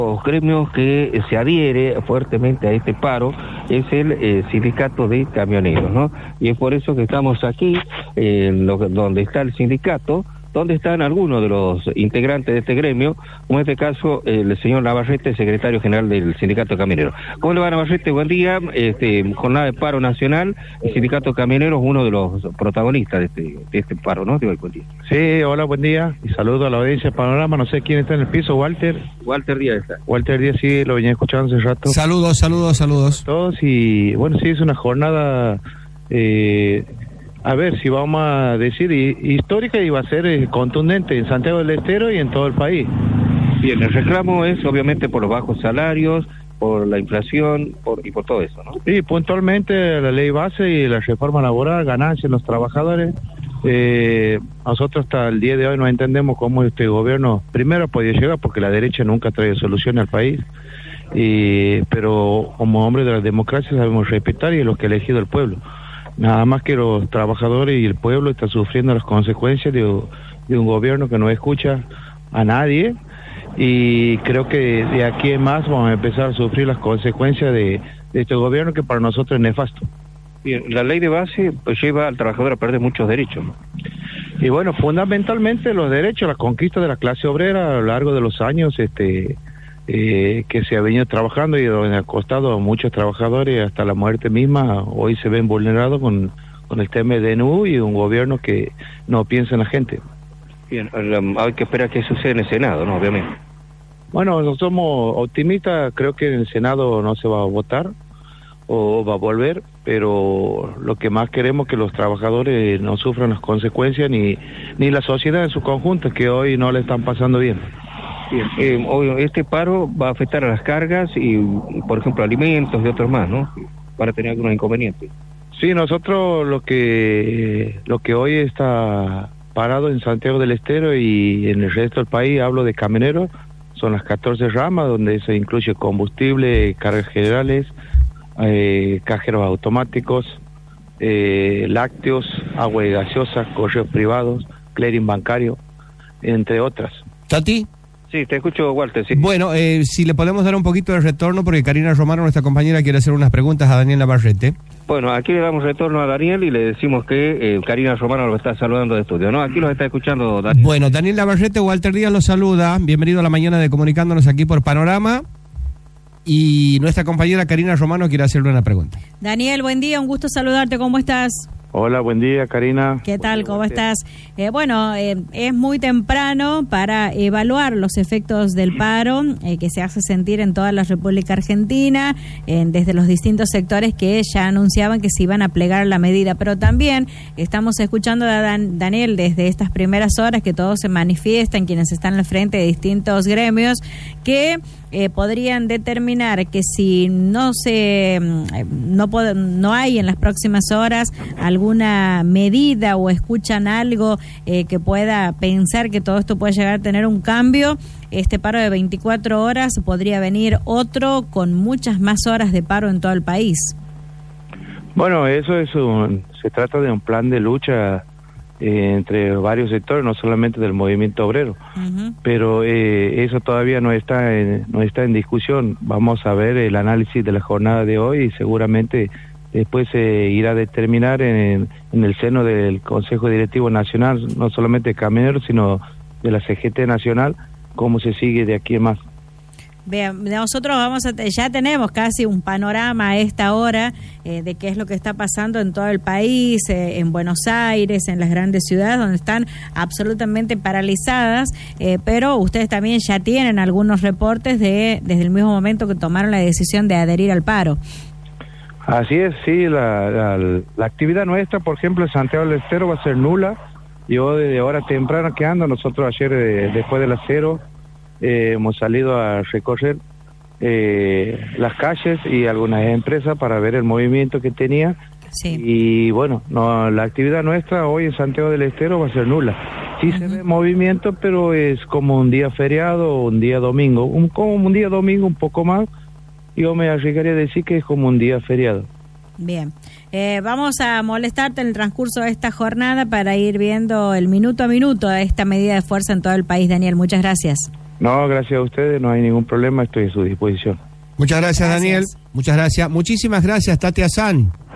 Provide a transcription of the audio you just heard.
Los gremios que se adhiere fuertemente a este paro es el sindicato de camioneros, ¿no? Y es por eso que estamos aquí, donde está el sindicato, donde están algunos de los integrantes de este gremio, como en este caso el señor Navarrete, secretario general del sindicato de camioneros. ¿Cómo le va, Navarrete? Buen día. Jornada de paro nacional, el sindicato de camioneros, uno de los protagonistas de este paro, ¿no? Buen día. Sí, hola, buen día, y saludo a la audiencia de Panorama. No sé quién está en el piso. Walter Díaz está. Walter Díaz, sí, lo venía escuchando hace rato. Saludos. A todos, y bueno, sí, es una jornada, a ver si vamos a decir histórica, y va a ser contundente en Santiago del Estero y en todo el país. Bien, el reclamo es obviamente por los bajos salarios, por la inflación y por todo eso, ¿no? Sí, puntualmente la ley base y la reforma laboral, ganancias en los trabajadores. Nosotros hasta el día de hoy no entendemos cómo este gobierno primero podía llegar, porque la derecha nunca trae solución al país, pero como hombres de la democracia sabemos respetar, y es lo que ha elegido el pueblo. Nada más que los trabajadores y el pueblo están sufriendo las consecuencias de un gobierno que no escucha a nadie, y creo que de aquí en más vamos a empezar a sufrir las consecuencias de este gobierno, que para nosotros es nefasto. Bien, la ley de base pues lleva al trabajador a perder muchos derechos, ¿no? Y bueno, fundamentalmente los derechos, la conquista de la clase obrera a lo largo de los años, que se ha venido trabajando y donde ha costado a muchos trabajadores hasta la muerte misma, hoy se ven vulnerados con el tema de DNU y un gobierno que no piensa en la gente. Bien, hay que esperar que suceda en el Senado, ¿no? Obviamente. Bueno, nosotros somos optimistas, creo que en el Senado no se va a votar o va a volver, pero lo que más queremos es que los trabajadores no sufran las consecuencias, ni la sociedad en su conjunto, que hoy no le están pasando bien. Bien, este paro va a afectar a las cargas y, por ejemplo, alimentos y otros más, ¿no? Para tener algunos inconvenientes. Sí, nosotros lo que hoy está parado en Santiago del Estero y en el resto del país, hablo de camioneros, son las 14 ramas, donde se incluye combustible, cargas generales, cajeros automáticos, lácteos, agua gaseosa, correos privados, clearing bancario, entre otras. ¿Tati? Sí, te escucho, Walter. Sí. Bueno, si le podemos dar un poquito de retorno, porque Karina Romano, nuestra compañera, quiere hacer unas preguntas a Daniel Navarrete. Bueno, aquí le damos retorno a Daniel y le decimos que Karina Romano lo está saludando de estudio, ¿no? Aquí los está escuchando Daniel. Bueno, Daniel Navarrete, Walter Díaz los saluda. Bienvenido a la mañana de Comunicándonos aquí por Panorama. Y nuestra compañera Karina Romano quiere hacerle una pregunta. Daniel, buen día, un gusto saludarte, ¿cómo estás? Hola, buen día, Karina. ¿Qué tal? ¿Cómo estás? Es muy temprano para evaluar los efectos del paro que se hace sentir en toda la República Argentina, desde los distintos sectores que ya anunciaban que se iban a plegar la medida, pero también estamos escuchando a Daniel desde estas primeras horas que todos se manifiestan, quienes están al frente de distintos gremios, que podrían determinar que si no hay en las próximas horas alguna medida o escuchan algo que pueda pensar que todo esto puede llegar a tener un cambio, este paro de 24 horas podría venir otro con muchas más horas de paro en todo el país. Bueno, se trata de un plan de lucha entre varios sectores, no solamente del movimiento obrero, pero eso todavía no está en discusión. Vamos a ver el análisis de la jornada de hoy y seguramente después se irá a determinar en el seno del Consejo Directivo Nacional, no solamente de camioneros, sino de la CGT Nacional, cómo se sigue de aquí en más. Bien, nosotros ya tenemos casi un panorama a esta hora de qué es lo que está pasando en todo el país, en Buenos Aires, en las grandes ciudades donde están absolutamente paralizadas, pero ustedes también ya tienen algunos reportes desde el mismo momento que tomaron la decisión de adherir al paro. Así es, sí, la actividad nuestra, por ejemplo, en Santiago del Estero va a ser nula. Yo desde hora temprana que ando, nosotros ayer después de las 0 hemos salido a recorrer las calles y algunas empresas para ver el movimiento que tenía. Sí. Y bueno, la actividad nuestra hoy en Santiago del Estero va a ser nula. Sí se ve movimiento, pero es como un día feriado o un día domingo, como un día domingo un poco más. Yo me arriesgaría a decir que es como un día feriado. Bien, vamos a molestarte en el transcurso de esta jornada para ir viendo el minuto a minuto de esta medida de fuerza en todo el país. Daniel, muchas gracias. No, gracias a ustedes, no hay ningún problema, estoy a su disposición. Muchas gracias, Daniel. Muchas gracias. Muchísimas gracias, Tati Hassan.